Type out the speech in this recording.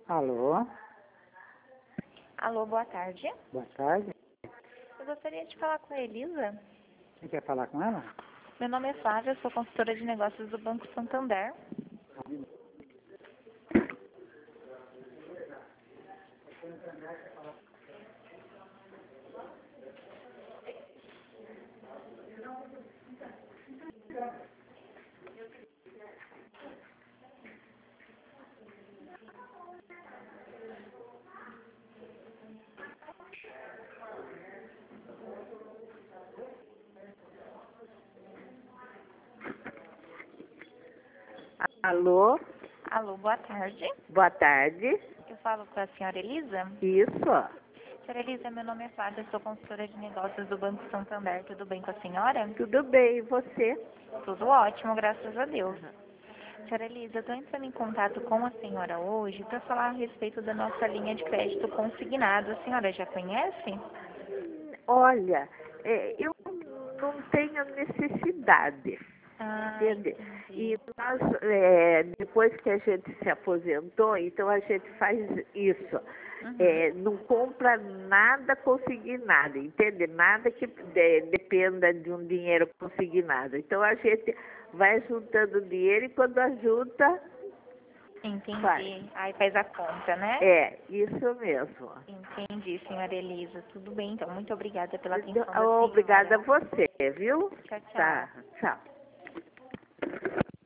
Alô? Alô, boa tarde. Boa tarde. Eu gostaria de falar com a Elisa. Você quer falar com ela? Meu nome é Flávia, eu sou consultora de negócios do Banco Santander. Alô? Alô, boa tarde. Boa tarde. Eu falo com a senhora Elisa. Isso. Senhora Elisa, meu nome é Flávia, eu sou consultora de negócios do Banco Santander. Tudo bem com a senhora? Tudo bem, e você? Tudo ótimo, graças a Deus. Senhora Elisa, eu estou entrando em contato com a senhora hoje para falar a respeito da nossa linha de crédito consignado. A senhora já conhece? Olha, eu não tenho necessidade, Ah, entende? entendi. E nós, depois que a gente se aposentou, então a gente faz isso. Uhum. Não compra nada consignado, entende? Nada que dependa de um dinheiro consignado. Então a gente vai juntando dinheiro e quando ajunta, faz. Entendi. Aí faz a conta, né? É, isso mesmo. Entendi, senhora Elisa. Tudo bem, então. Muito obrigada pela atenção da Obrigada a senhora. você, viu? Tchau, tchau. Tá, tchau.